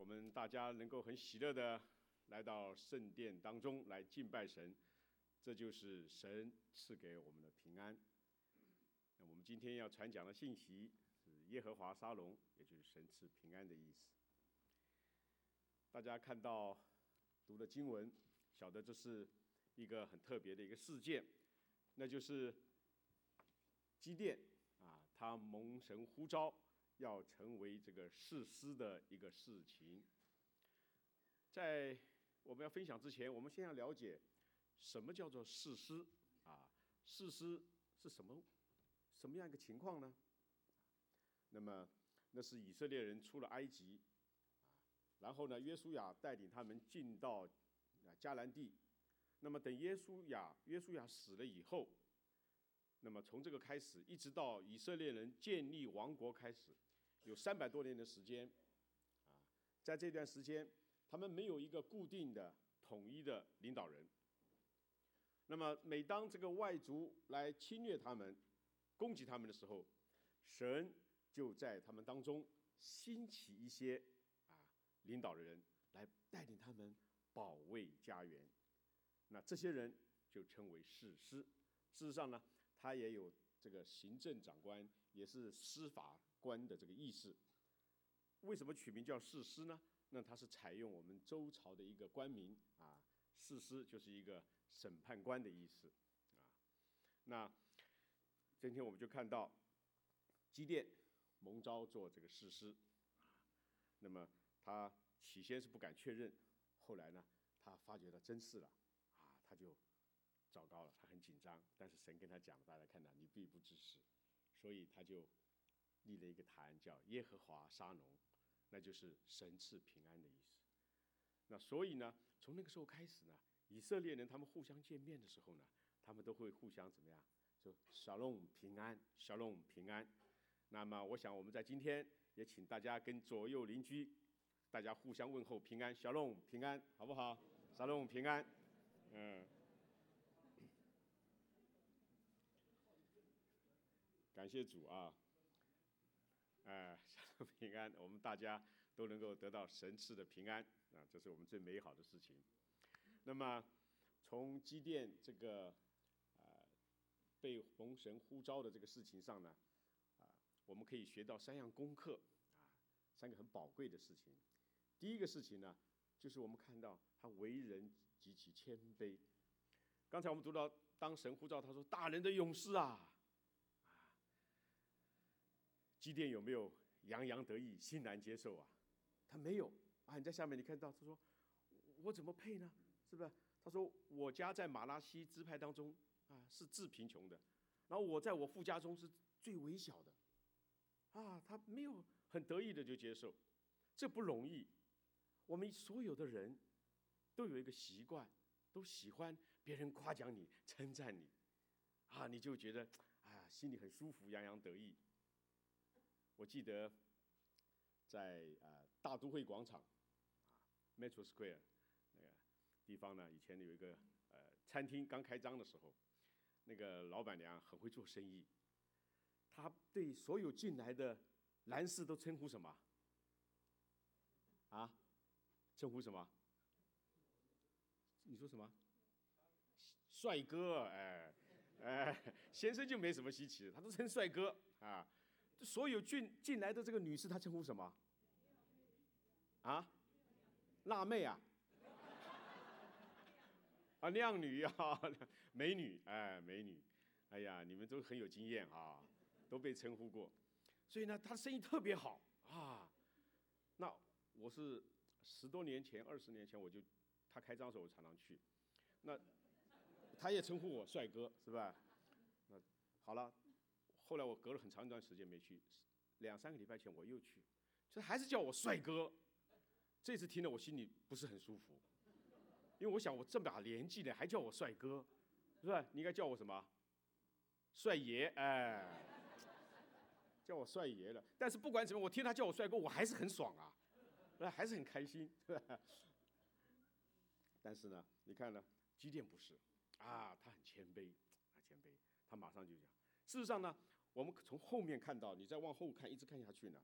我们大家能够很喜乐的来到圣殿当中来敬拜神，这就是神赐给我们的平安。那我们今天要传讲的信息是耶和华沙龙，也就是神赐平安的意思。大家看到读的经文，晓得这是一个很特别的一个事件，那就是基甸啊，他蒙神呼召要成为这个士师的一个事情。在我们要分享之前，我们先要了解什么叫做士师啊？士师是什么样一个情况呢？那么那是以色列人出了埃及啊，然后呢，约书亚带领他们进到迦南地。那么等约书亚死了以后，那么从这个开始，一直到以色列人建立王国开始，有300多年的时间啊。在这段时间，他们没有一个固定的统一的领导人。那么每当这个外族来侵略他们、攻击他们的时候，神就在他们当中兴起一些领导的人来带领他们保卫家园。那这些人就称为士师。事实上呢，他也有这个行政长官，也是司法官的这个意思。为什么取名叫士师呢？那他是采用我们周朝的一个官名啊，士师就是一个审判官的意思啊。那今天我们就看到基甸蒙召做这个士师啊，那么他起先是不敢确认，后来呢，他发觉到真是了啊，他就糟糕了，他很紧张，但是神跟他讲，大家看到你必不致死，所以他就立了一个坛叫耶和华沙龙，那就是神赐平安的意思。那所以呢，从那个时候开始呢，以色列人他们互相见面的时候呢，他们都会互相怎么样？就shalom平安，shalom平安。那么我想我们在今天也请大家跟左右邻居，大家互相问候平安，shalom平安，好不好？shalom平安，感谢主啊！平安，我们大家都能够得到神赐的平安啊，这是我们最美好的事情。那么，从基甸这个被蒙神呼召的这个事情上呢，我们可以学到3样功课啊，3个很宝贵的事情。第一个事情呢，就是我们看到他为人极其谦卑。刚才我们读到，当神呼召他说：“大人的勇士啊！”基甸有没有洋洋得意、欣然接受啊？他没有啊！你在下面你看到他说：“我怎么配呢？是不是？”他说：“我家在马拉西支派当中是最贫穷的，然后我在我父家中是最微小的。”他没有很得意的就接受，这不容易。我们所有的人都有一个习惯，都喜欢别人夸奖你、称赞你，你就觉得心里很舒服、洋洋得意。我记得在大都会广场Metro Square 那个地方呢，以前有一个餐厅刚开张的时候，那个老板娘很会做生意，她对所有进来的男士都称呼什么？称呼什么？你说什么？帅哥，先生就没什么稀奇的，他都称帅哥啊。所有进来的这个女士，她称呼什么？辣妹靓女美女，美女，哎呀，你们都很有经验都被称呼过。所以呢，她生意特别好那我是10多年前、20年前，她开张的时候我常常去，那她也称呼我帅哥，是吧？那好了。后来我隔了很长一段时间没去，2、3个礼拜前我又去，这还是叫我帅哥。这次听了我心里不是很舒服，因为我想我这么把年纪了还叫我帅哥，是吧？你应该叫我什么？帅爷，叫我帅爷了。但是不管怎么，我听他叫我帅哥，我还是很爽还是很开心，对吧？但是呢，你看呢，基甸不是他很谦卑，他马上就讲。事实上呢，我们从后面看到，你再往后看，一直看下去呢，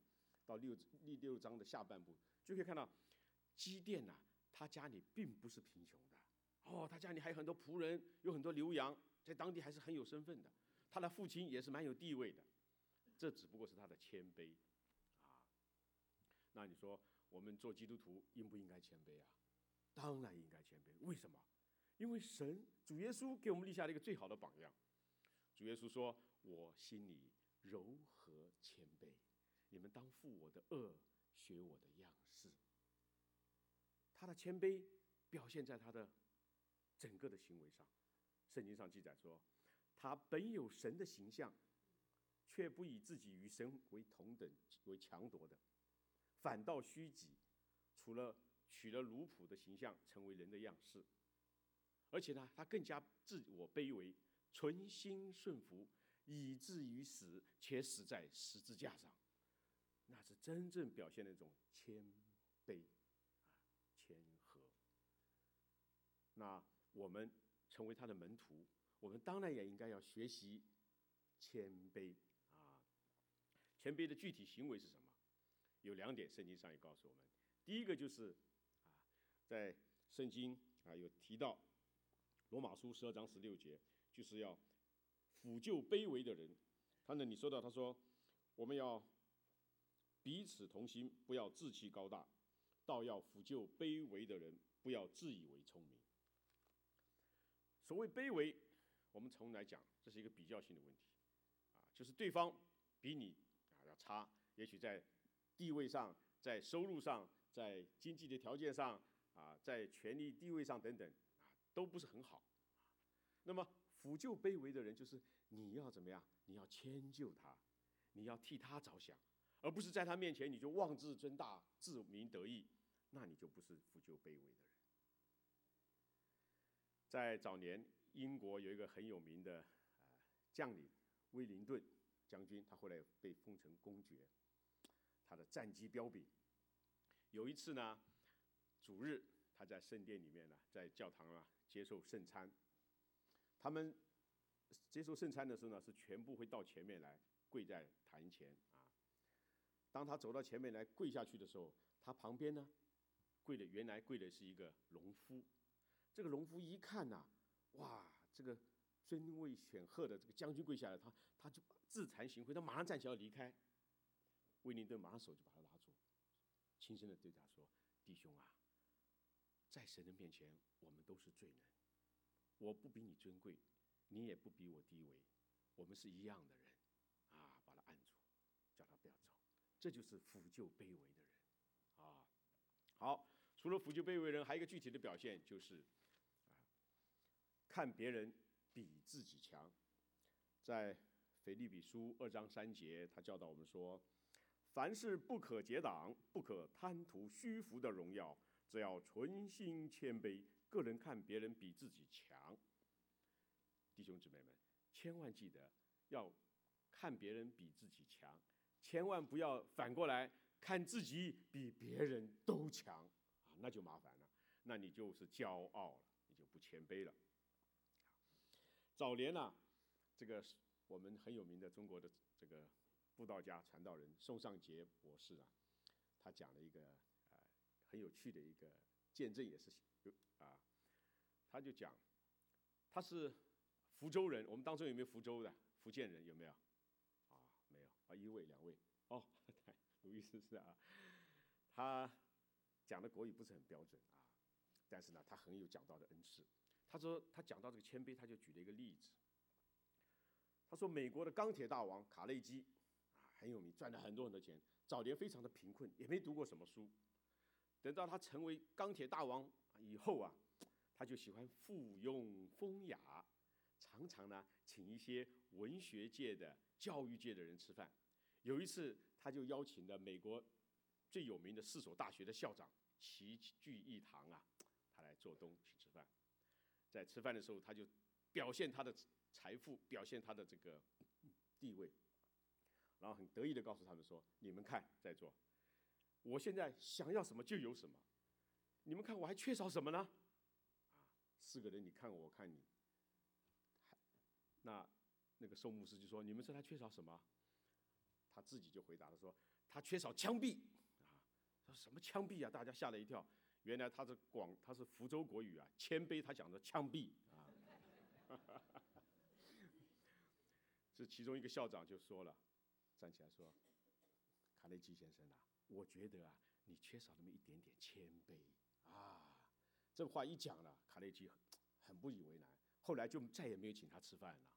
到第六章的下半部，就可以看到基甸呐，他家里并不是贫穷的哦，他家里还有很多仆人，有很多牛羊，在当地还是很有身份的。他的父亲也是蛮有地位的，这只不过是他的谦卑啊。那你说我们做基督徒应不应该谦卑啊？当然应该谦卑。为什么？因为主耶稣给我们立下了一个最好的榜样。主耶稣说：“我心里柔和谦卑，你们当负我的恶，学我的样式。”他的谦卑表现在他的整个的行为上。圣经上记载说，他本有神的形象，却不以自己与神为同等为强夺的，反倒虚己，取了奴仆的形象，成为人的样式。而且呢，他更加自我卑微，存心顺服，以至于死，且死在十字架上。那是真正表现那种谦卑谦和。那我们成为他的门徒，我们当然也应该要学习谦卑啊。谦卑的具体行为是什么？有2点，圣经上也告诉我们。第一个就是在圣经有提到罗马书12章16节，就是要抚救卑微的人。他那里说到，他说我们要彼此同心，不要志气高大，倒要抚救卑微的人，不要自以为聪明。所谓卑微，我们从来讲，这是一个比较性的问题就是对方比你要差，也许在地位上、在收入上、在经济的条件上在权力地位上等等都不是很好。那么抚救卑微的人，就是你要怎么样？你要迁就他，你要替他着想，而不是在他面前你就妄自尊大、自鸣得意，那你就不是抚救卑微的人。在早年，英国有一个很有名的将领威灵顿将军，他后来被封成公爵，他的战绩彪炳。有一次呢，主日他在圣殿里面呢，在教堂接受圣餐。他们接受圣餐的时候呢，是全部会到前面来跪在坛前当他走到前面来跪下去的时候，他旁边呢原来跪的是一个农夫。这个农夫一看哇，这个尊位显赫的这个将军跪下来，他就自惭形秽，他马上站起来要离开。威灵顿马上手就把他拉住，轻声的对他说：“弟兄在神的面前，我们都是罪人。我不比你尊贵，你也不比我低微，我们是一样的人把他按住，叫他不要走。这就是抚救卑微的人好，除了抚救卑微的人，还有一个具体的表现，就是看别人比自己强。在腓立比书2章3节，他教导我们说：凡事不可结党，不可贪图虚浮的荣耀，只要存心谦卑，个人看别人比自己强。弟兄姊妹们，千万记得要看别人比自己强，千万不要反过来看自己比别人都强那就麻烦了，那你就是骄傲了，你就不谦卑了。早年这个我们很有名的中国的这个布道家传道人宋尚杰博士他讲了一个很有趣的一个见证，也是他就讲他是福州人。我们当中有没有福州的福建人？有没有没有1位2位鲁伊斯是他讲的国语不是很标准但是呢，他很有讲道的恩赐。他说他讲到这个谦卑，他就举了一个例子。他说美国的钢铁大王卡内基很有名，赚了很多很多钱，早年非常的贫困，也没读过什么书。等到他成为钢铁大王以后他就喜欢附庸风雅，常常请一些文学界的、教育界的人吃饭。有一次，他就邀请了美国最有名的4所大学的校长齐聚一堂他来做东请吃饭。在吃饭的时候，他就表现他的财富，表现他的这个地位，然后很得意的告诉他们说：“你们看，在座，我现在想要什么就有什么，你们看我还缺少什么呢？”4个人，你看我，我看你。那个宋牧师就说：“你们说他缺少什么？”他自己就回答了说：“ 他缺少枪毙说什么枪毙啊？大家吓了一跳。原来他是福州国语啊，谦卑他讲的枪毙这其中一个校长就说了，站起来说：“卡内基先生啊，我觉得啊，你缺少那么一点点谦卑啊。”这话一讲了，卡内基很不以为然，后来就再也没有请他吃饭了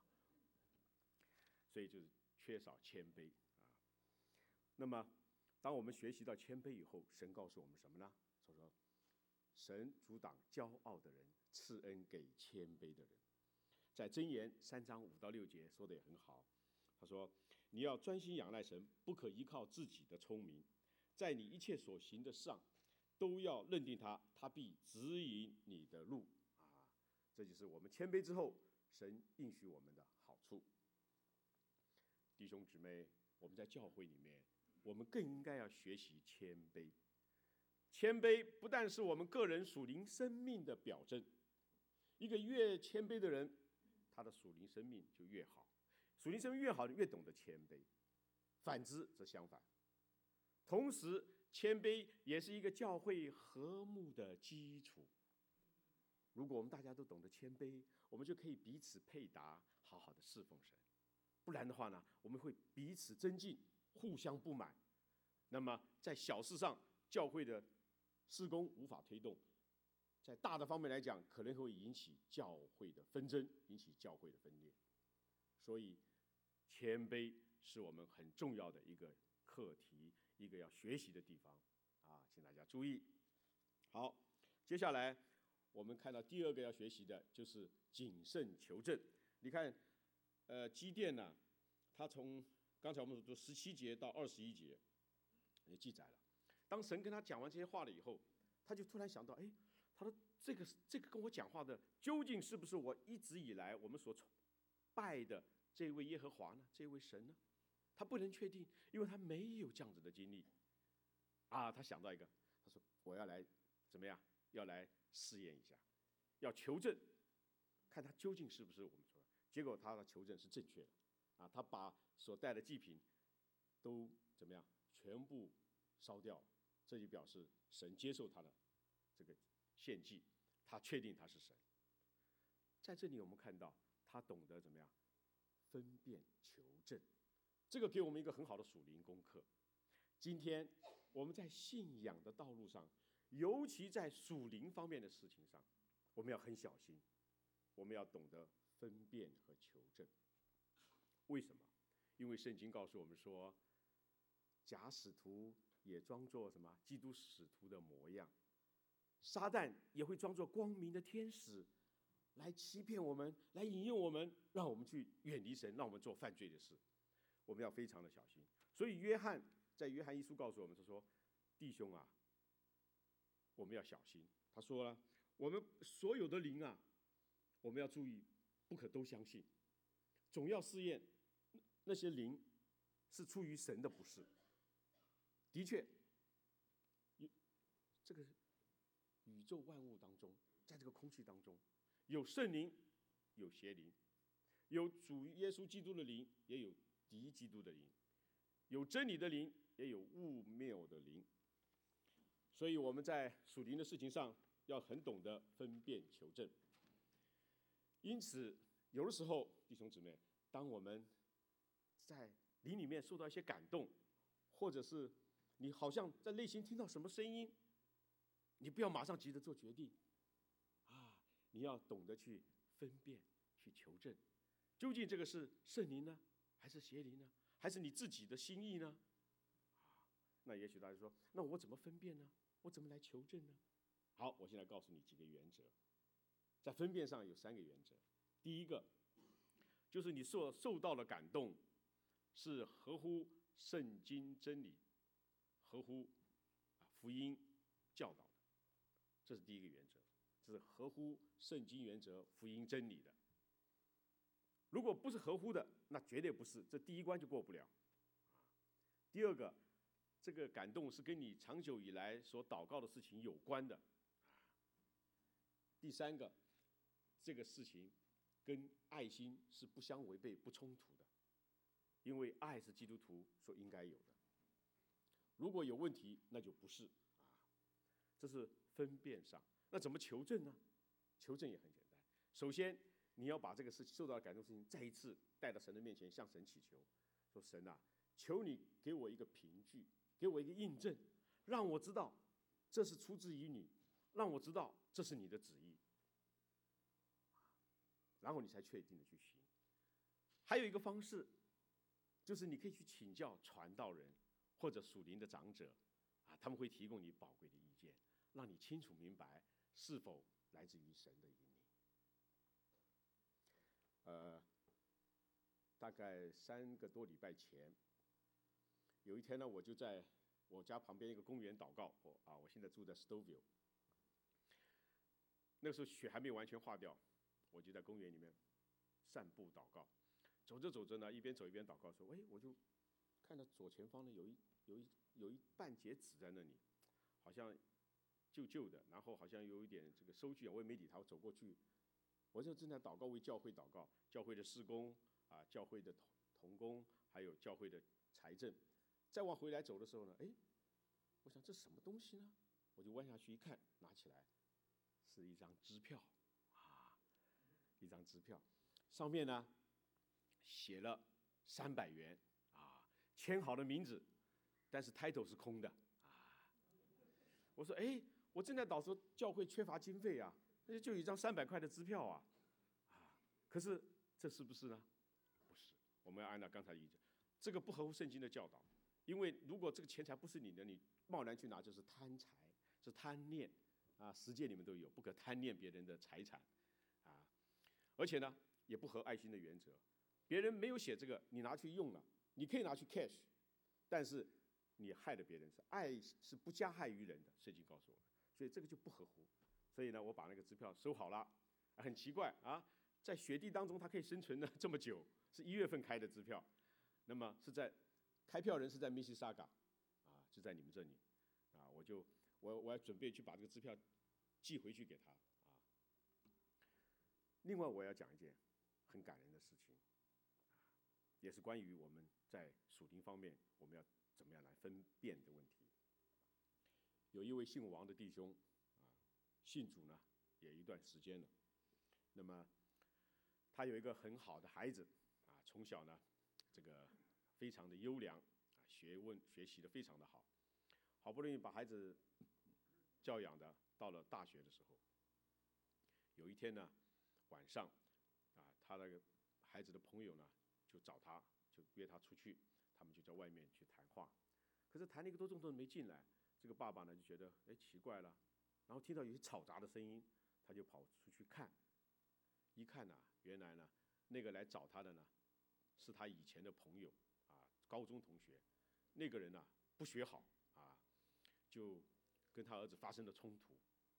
所以就是缺少谦卑那么，当我们学习到谦卑以后，神告诉我们什么呢？说神阻挡骄傲的人，赐恩给谦卑的人。在箴言3章5到6节说的也很好，他说：“你要专心仰赖神，不可依靠自己的聪明，在你一切所行的上，都要认定他，他必指引你的路。”这就是我们谦卑之后，神应许我们的好处。弟兄姊妹，我们在教会里面，我们更应该要学习谦卑。谦卑不但是我们个人属灵生命的表征，一个越谦卑的人，他的属灵生命就越好。属灵生命越好，越懂得谦卑；反之则相反。同时，谦卑也是一个教会和睦的基础。如果我们大家都懂得谦卑，我们就可以彼此配搭，好好的侍奉神。不然的话呢，我们会彼此增进，互相不满。那么在小事上，教会的事工无法推动；在大的方面来讲，可能会引起教会的纷争，引起教会的分裂。所以，谦卑是我们很重要的一个课题，一个要学习的地方请大家注意。好，接下来我们看到第二个要学习的就是谨慎求证。你看，基甸呢，他从刚才我们说17节到21节也记载了。当神跟他讲完这些话了以后，他就突然想到，他说这个跟我讲话的，究竟是不是我一直以来我们所拜的这位耶和华呢？这位神呢？他不能确定，因为他没有这样子的经历他想到一个，他说我要来怎么样？要来试验一下，要求证，看他究竟是不是我们说的。结果他的求证是正确的他把所带的祭品都怎么样？全部烧掉了。这就表示神接受他的这个献祭，他确定他是神。在这里我们看到他懂得怎么样分辨求证，这个给我们一个很好的属灵功课。今天我们在信仰的道路上，尤其在属灵方面的事情上，我们要很小心，我们要懂得分辨和求证。为什么？因为圣经告诉我们说，假使徒也装作什么基督使徒的模样，撒旦也会装作光明的天使，来欺骗我们，来引诱我们，让我们去远离神，让我们做犯罪的事。我们要非常的小心。所以在约翰一书告诉我们，他说：“弟兄啊，我们要小心。”他说了，我们所有的灵我们要注意，不可都相信，总要试验那些灵是出于神的，不是。的确，这个宇宙万物当中，在这个空气当中，有圣灵，有邪灵，有主耶稣基督的灵，也有敌基督的灵，有真理的灵，也有误谬的灵。所以我们在属灵的事情上要很懂得分辨求证。因此，有的时候，弟兄姊妹，当我们在灵里面受到一些感动，或者是你好像在内心听到什么声音，你不要马上急着做决定你要懂得去分辨，去求证，究竟这个是圣灵呢，还是邪灵呢，还是你自己的心意呢？那也许大家说，那我怎么分辨呢？我怎么来求证呢？好，我现在告诉你几个原则。在分辨上有3个原则。第一个，就是你受到的感动是合乎圣经真理，合乎福音教导的，这是第一个原则，这是合乎圣经原则、福音真理的。如果不是合乎的，那绝对不是，这第一关就过不了。第二个，这个感动是跟你长久以来所祷告的事情有关的。第三个，这个事情跟爱心是不相违背、不冲突的，因为爱是基督徒所应该有的。 如果有问题，那就不是啊。这是分辨上。那怎么求证呢？求证也很简单，首先你要把这个事情受到的感动事情再一次带到神的面前，向神祈求，说神啊，求你给我一个凭据，给我一个印证，让我知道这是出自于你，让我知道这是你的旨意，然后你才确定的去行。还有一个方式，就是你可以去请教传道人或者属灵的长者啊，他们会提供你宝贵的意见，让你清楚明白是否来自于神的引领。大概3个多礼拜前，有一天呢，我就在我家旁边一个公园祷告。我现在住在 Stouffville， 那个时候雪还没有完全化掉，我就在公园里面散步祷告。走着走着呢，一边走一边祷告，说：“我就看到左前方呢有一半截纸在那里，好像旧旧的，然后好像有一点这个收据啊，我也没理他，我走过去，我就正在祷告，为教会祷告，教会的事工啊，教会的同工，还有教会的财政。再往回来走的时候呢，我想这什么东西呢？我就弯下去一看，拿起来是一张支票啊，一张支票，上面呢写了300元啊，签好的名字，但是 title 是空的啊。我说我正在祷说教会缺乏经费啊，那就有一张300块的支票啊，可是这是不是呢？不是，我们要按照刚才的意见，这个不合乎圣经的教导，因为如果这个钱财不是你的，你贸然去拿就是贪财，是贪念啊，十诫里面都有，不可贪念别人的财产啊，而且呢也不合爱心的原则。别人没有写这个，你拿去用了，你可以拿去 cash， 但是你害了别人，是爱是不加害于人的，圣经告诉我们，所以这个就不合乎。所以呢，我把那个支票收好了。很奇怪啊，在雪地当中它可以生存了这么久，是1月份开的支票，那么是在开票人是在密西沙嘎啊，就在你们这里啊，我要准备去把这个支票寄回去给他啊。另外我要讲一件很感人的事情，也是关于我们在属灵方面我们要怎么样来分辨的问题。有一位姓王的弟兄啊，信主呢也一段时间了，那么他有一个很好的孩子啊，从小呢这个非常的优良啊，学习的非常的好，好不容易把孩子教养的到了大学的时候，有一天呢晚上啊，他那个孩子的朋友呢就找他，就约他出去，他们就在外面去谈话。可是谈了1个多钟头没进来，这个爸爸呢就觉得奇怪了，然后听到有些吵杂的声音，他就跑出去看。一看呢，原来呢那个来找他的呢是他以前的朋友啊，高中同学。那个人呢不学好啊，就跟他儿子发生了冲突，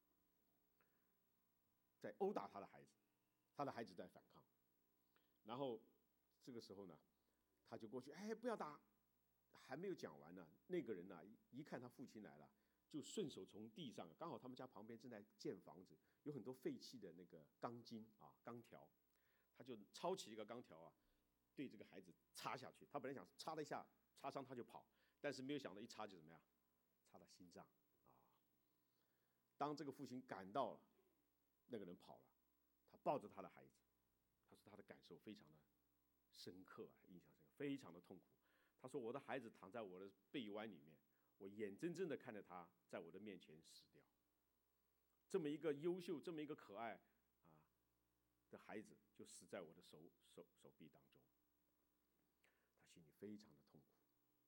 在殴打他的孩子，他的孩子在反抗。然后这个时候呢，他就过去，不要打，还没有讲完呢，那个人呢一看他父亲来了，就顺手从地上，刚好他们家旁边正在建房子，有很多废弃的那个钢筋啊、钢条，他就抄起一个钢条啊，对这个孩子插下去。他本来想插了一下，插伤他就跑，但是没有想到一插就怎么样，插到心脏啊。当这个父亲赶到了，那个人跑了，他抱着他的孩子，他说他的感受非常的深刻啊，印象深刻，非常的痛苦。他说我的孩子躺在我的臂弯里面，我眼睁睁的看着他在我的面前死掉。这么一个优秀，这么一个可爱啊的孩子，就死在我的手臂当中。他心里非常的痛苦。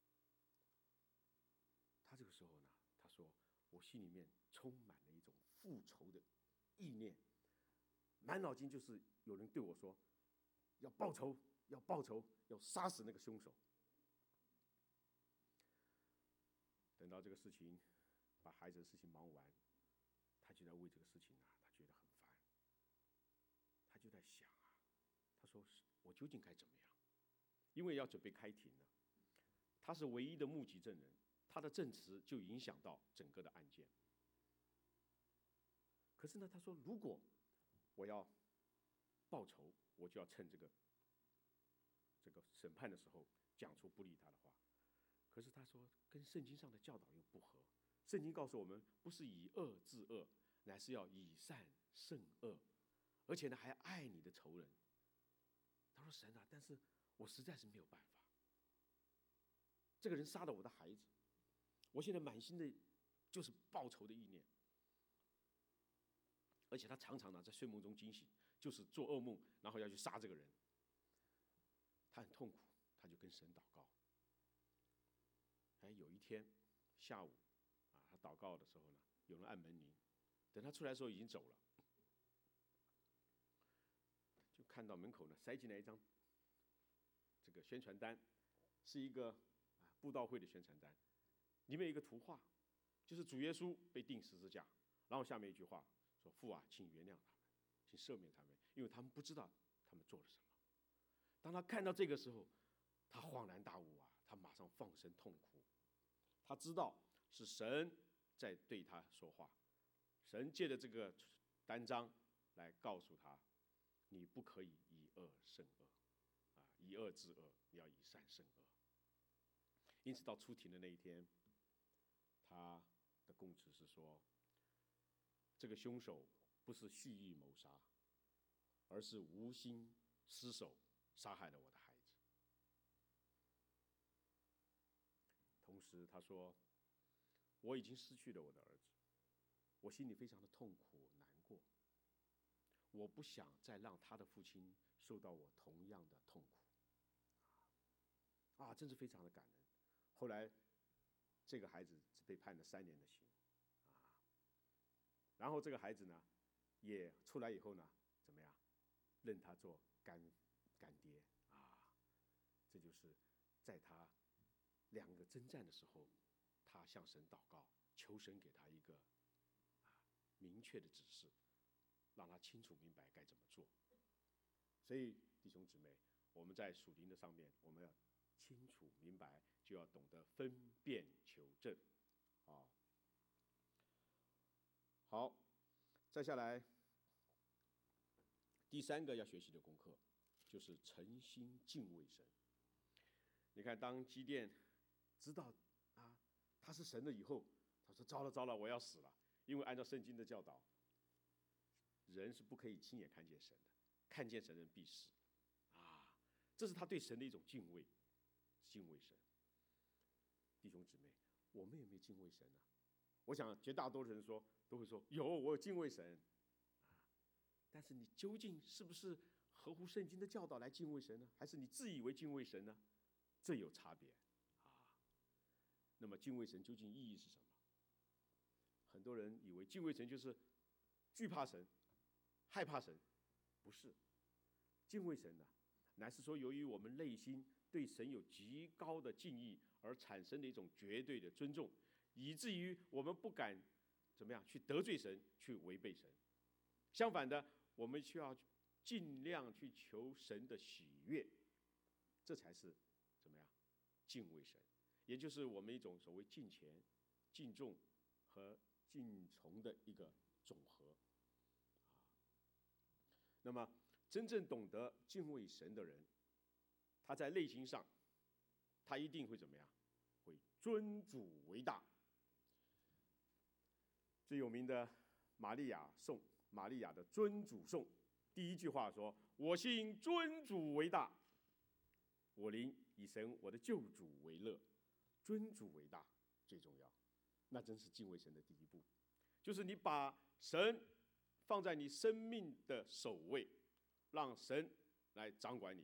他这个时候呢，他说我心里面充满了一种复仇的意念，满脑筋就是有人对我说要报仇，要报仇，要杀死那个凶手。等到这个事情把孩子的事情忙完，他就在为这个事情啊，他觉得很烦。他就在想啊，他说我究竟该怎么样？因为要准备开庭了，他是唯一的目击证人，他的证词就影响到整个的案件。可是呢，他说如果我要报仇，我就要趁这个审判的时候讲出不利他的话。 可是他说跟圣经上的教导又不合。圣经告诉我们，不是以恶治恶，乃是要以善胜恶，而且呢还爱你的仇人。他说神啊，但是我实在是没有办法。这个人杀了我的孩子，我现在满心的就是报仇的意念，而且他常常呢在睡梦中惊醒，就是做噩梦，然后要去杀这个人。他很痛苦，他就跟神祷告。有一天下午他祷告的时候呢，有人按门铃，等他出来的时候已经走了，就看到门口呢塞进来一张这个宣传单，是一个布道会的宣传单，里面有一个图画，就是主耶稣被钉十字架，然后下面一句话说：“父啊，请原谅他们，请赦免他们，因为他们不知道他们做了什么。”当他看到这个时候，他恍然大悟他马上放声痛哭。他知道是神在对他说话，神借着这个单章来告诉他，你不可以以恶胜恶，以恶治恶，你要以善胜恶。因此到出庭的那一天，他的供词是说，这个凶手不是蓄意谋杀，而是无心失手杀害了我的孩子。同时他说，我已经失去了我的儿子，我心里非常的痛苦难过，我不想再让他的父亲受到我同样的痛苦。真是非常的感人。后来这个孩子只被判了3年的刑，然后这个孩子呢也出来以后呢怎么样，认他做干爹这就是在他2个征战的时候，他向神祷告，求神给他一个明确的指示，让他清楚明白该怎么做。所以弟兄姊妹，我们在属灵的上面，我们要清楚明白，就要懂得分辨求证。好，再下来第3个要学习的功课就是诚心敬畏神。你看，当基甸知道他是神了以后，他说糟了糟了，我要死了，因为按照圣经的教导，人是不可以亲眼看见神的，看见神人必死这是他对神的一种敬畏，敬畏神。弟兄姊妹，我们有没有敬畏神呢？我想绝大多数人都会说有，我有敬畏神但是你究竟是不是合乎圣经的教导来敬畏神呢？还是你自以为敬畏神呢？这有差别那么敬畏神究竟意义是什么？很多人以为敬畏神就是惧怕神、害怕神，不是。敬畏神乃是说由于我们内心对神有极高的敬意而产生的一种绝对的尊重，以至于我们不敢怎么样去得罪神，去违背神。相反的，我们需要尽量去求神的喜悦，这才是怎么样敬畏神，也就是我们一种所谓敬虔、敬重和敬从的一个总和那么真正懂得敬畏神的人，他在内心上他一定会怎么样？会尊主为大。最有名的玛利亚颂，玛利亚的尊主颂，第1句话说：“我心尊主为大，我灵以神我的救主为乐。”尊主为大最重要，那真是敬畏神的第1步，就是你把神放在你生命的首位，让神来掌管你。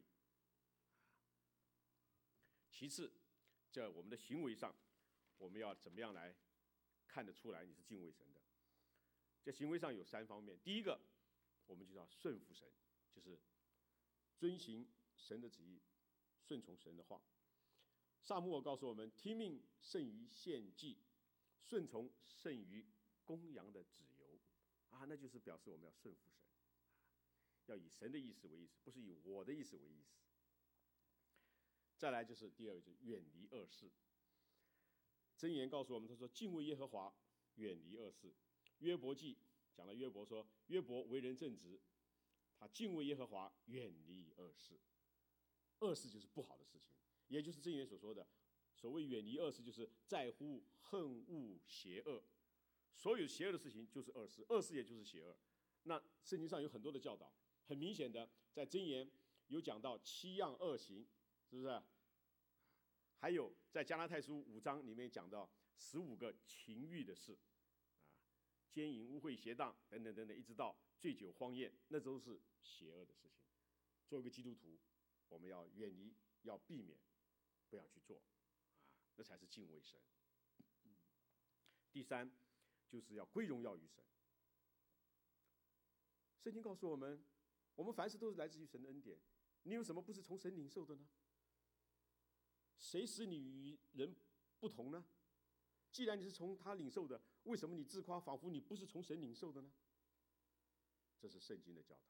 其次，在我们的行为上，我们要怎么样来看得出来你是敬畏神的？在行为上有3方面。第一个，我们就要顺服神，就是遵行神的旨意，顺从神的话。撒母耳告诉我们，听命胜于献祭，顺从胜于公羊的脂油那就是表示我们要顺服神，要以神的意思为意思，不是以我的意思为意思。再来就是第2个，就是远离恶事。箴言告诉我们，他说敬畏耶和华，远离恶事。约伯记讲了约伯说，约伯为人正直，他敬畏耶和华，远离恶事。恶事就是不好的事情，也就是箴言所说的所谓远离恶事，就是在乎恨恶邪恶。所有邪恶的事情就是恶事，恶事也就是邪恶。那圣经上有很多的教导，很明显的，在箴言有讲到7样恶行，是不是？还有在加拉太书5章里面讲到15个情欲的事，奸淫、污秽、邪荡等等等等，一直到醉酒、荒宴，那都是邪恶的事情。作为一个基督徒，我们要远离，要避免，不要去做，那才是敬畏神。第三，就是要归荣耀于神。圣经告诉我们，我们凡事都是来自于神的恩典，你有什么不是从神领受的呢？谁使你与人不同呢？既然你是从他领受的，为什么你自夸，仿佛你不是从神领受的呢？这是圣经的教导。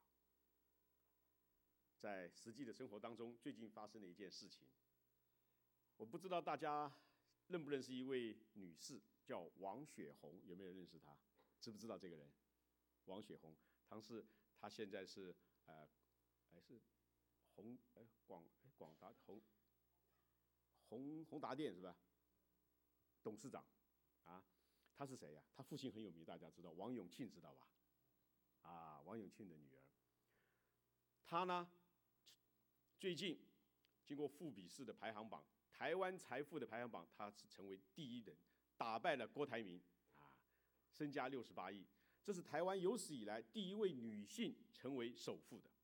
在实际的生活当中，最近发生了一件事情，我不知道大家认不认识一位女士，叫王雪红，有没有人认识她？知不知道这个人？王雪红，她现在是是宏达电是吧？董事长啊，他是谁呀？他父亲很有名，大家知道，王永庆知道吧？王永庆的女儿。他呢，最近经过富比士的排行榜，台湾财富的排行榜，他是成为第1人，打败了郭台铭身家68亿，这是台湾有史以来第1位女性成为首富的。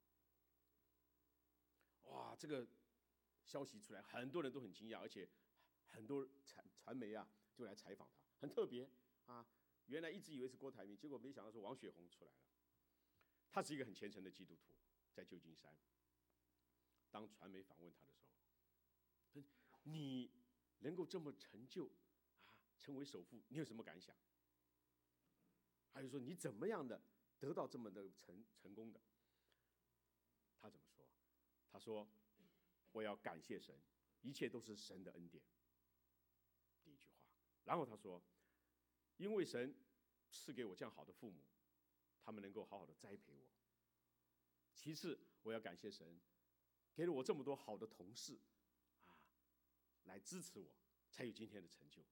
哇，这个消息出来，很多人都很惊讶，而且很多传媒就来采访他，很特别原来一直以为是郭台铭，结果没想到是王雪红出来了。他是一个很虔诚的基督徒，在旧金山。当传媒访问他的时候，你能够这么成就成为首富，你有什么感想？还有说你怎么样的得到这么的成功的？他怎么说？他说：“我要感谢神，一切都是神的恩典。”第一句话。然后他说：“因为神赐给我这样好的父母，他们能够好好的栽培我。其次，我要感谢神，给了我这么多好的同事来支持我，才有今天的成就。”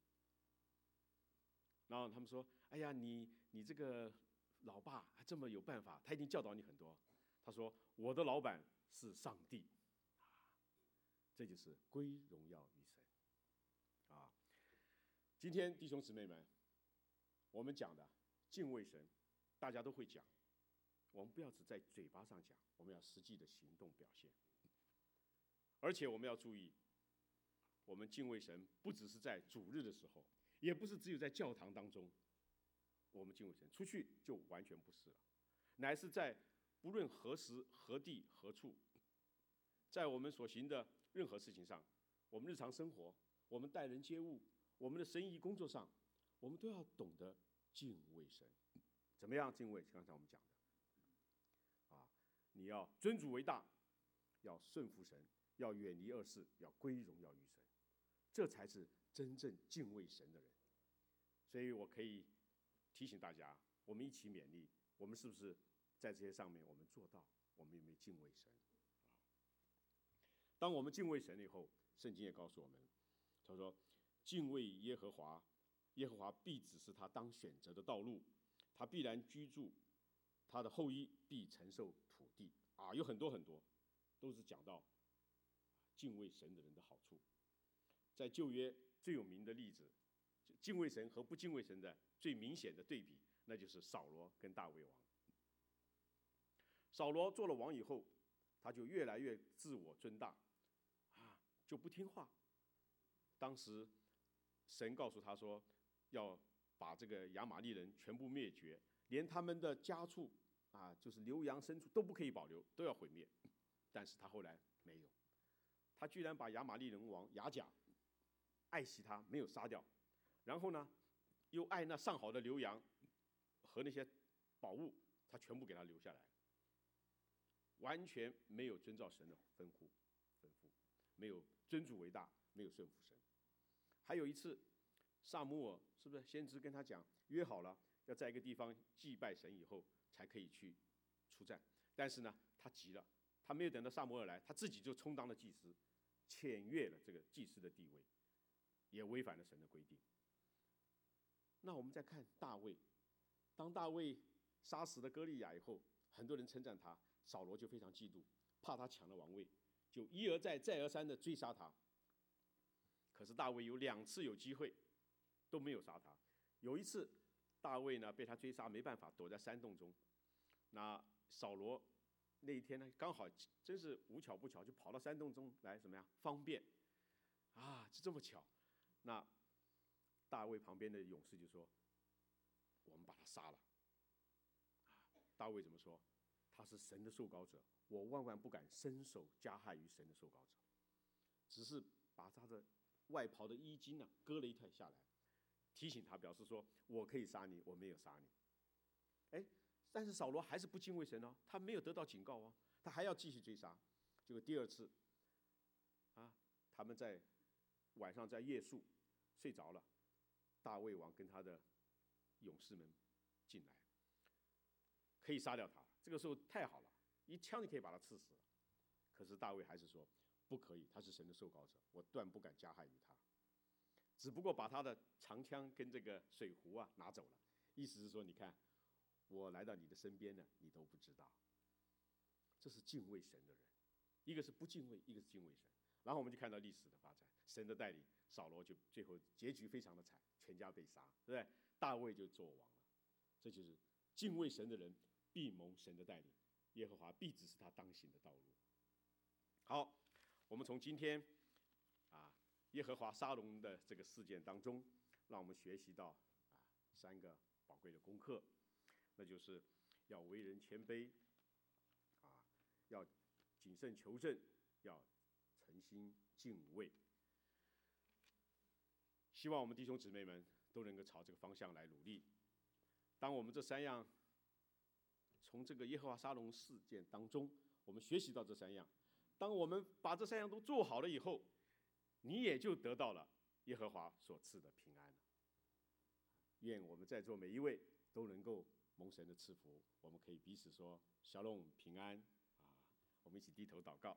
然后他们说：“哎呀，你这个老爸这么有办法，他一定教导你很多。”他说：“我的老板是上帝。”这就是归荣耀于神今天弟兄姊妹们，我们讲的敬畏神，大家都会讲，我们不要只在嘴巴上讲，我们要实际的行动表现。而且我们要注意，我们敬畏神不只是在主日的时候，也不是只有在教堂当中，我们敬畏神，出去就完全不是了，乃是在不论何时何地何处，在我们所行的任何事情上，我们日常生活，我们待人接物，我们的生意工作上，我们都要懂得敬畏神。怎么样敬畏？刚才我们讲的你要尊主为大，要顺服神，要远离恶事，要归荣耀于神，这才是真正敬畏神的人。所以我可以提醒大家，我们一起勉励，我们是不是在这些上面我们做到？我们有没有敬畏神？当我们敬畏神以后，圣经也告诉我们，他说：“敬畏耶和华，耶和华必指示他当选择的道路，他必然居住，他的后裔必承受土地。”有很多很多，都是讲到敬畏神的人的好处。在旧约最有名的例子，敬畏神和不敬畏神的最明显的对比，那就是扫罗跟大卫王。扫罗做了王以后，他就越来越自我尊大，就不听话。当时神告诉他说，要把这个亚玛力人全部灭绝，连他们的家畜就是牛羊牲畜都不可以保留，都要毁灭。但是他后来没有，他居然把亚玛力人王亚甲爱惜他，没有杀掉，然后呢，又爱那上好的牛羊和那些宝物，他全部给他留下来，完全没有遵照神的吩咐，没有尊主为大，没有顺服神。还有一次，撒母耳是不是先知跟他讲，约好了要在一个地方祭拜神以后才可以去出战，但是呢，他急了，他没有等到撒母耳来，他自己就充当了祭司，僭越了这个祭司的地位。 也违反了神的规定。那我们再看大卫，当大卫杀死了歌利亚以后，很多人称赞他，扫罗就非常嫉妒，怕他抢了王位，就一而再再而三的追杀他。可是大卫有2次有机会都没有杀他。有一次大卫呢被他追杀，没办法躲在山洞中。那扫罗那一天呢刚好真是无巧不巧，就跑到山洞中来，怎么样方便啊？就这么巧。那大卫旁边的勇士就说：“我们把他杀了。”大卫怎么说？他是神的受膏者，我万万不敢伸手加害于神的受膏者，只是把他的外袍的衣襟割了一块下来，提醒他，表示说我可以杀你，我没有杀你。但是扫罗还是不敬畏神哦，他没有得到警告哦，他还要继续追杀。结果第2次，他们在晚上在夜宿睡着了，大卫王跟他的勇士们进来，可以杀掉他。这个时候太好了，一枪就可以把他刺死了。可是大卫还是说不可以，他是神的受膏者，我断不敢加害于他。只不过把他的长枪跟这个水壶拿走了，意思是说，你看我来到你的身边呢，你都不知道。这是敬畏神的人，一个是不敬畏，一个是敬畏神。然后我们就看到历史的发展，神的带领，扫罗就最后结局非常的惨，全家被杀，对不对？大卫就做王了。这就是敬畏神的人必蒙神的带领，耶和华必指示他当行的道路。好，我们从今天耶和华沙龙的这个事件当中，让我们学习到3个宝贵的功课，那就是要为人谦卑，要谨慎求证，要诚心敬畏。希望我们弟兄姊妹们都能够朝这个方向来努力。当我们这3样，从这个耶和华沙龙事件当中，我们学习到这3样，当我们把这3样都做好了以后，你也就得到了耶和华所赐的平安了。愿我们在座每一位都能够蒙神的赐福，我们可以彼此说小龙平安我们一起低头祷告。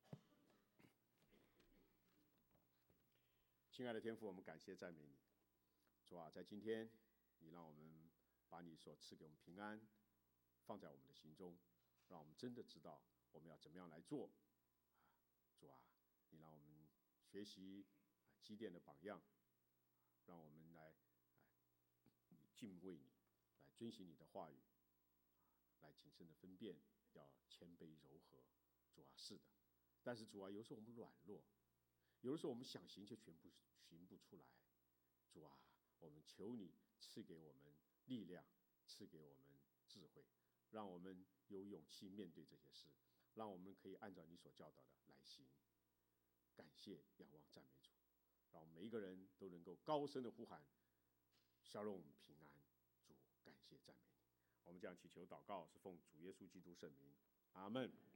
亲爱的天父，我们感谢赞美你，主啊，在今天你让我们把你所赐给我们平安放在我们的心中，让我们真的知道我们要怎么样来做。主啊，你让我们学习基甸的榜样，让我们来敬畏你，来遵行你的话语，来谨慎的分辨，要谦卑柔和。主啊，是的，但是主啊，有时候我们软弱，有的时候我们想行却全部行不出来。主啊，我们求你赐给我们力量，赐给我们智慧，让我们有勇气面对这些事，让我们可以按照你所教导的来行。感谢、仰望、赞美主，让我们每一个人都能够高声的呼喊消融平安。主，感谢赞美你。我们这样祈求祷告，是奉主耶稣基督圣名，阿们。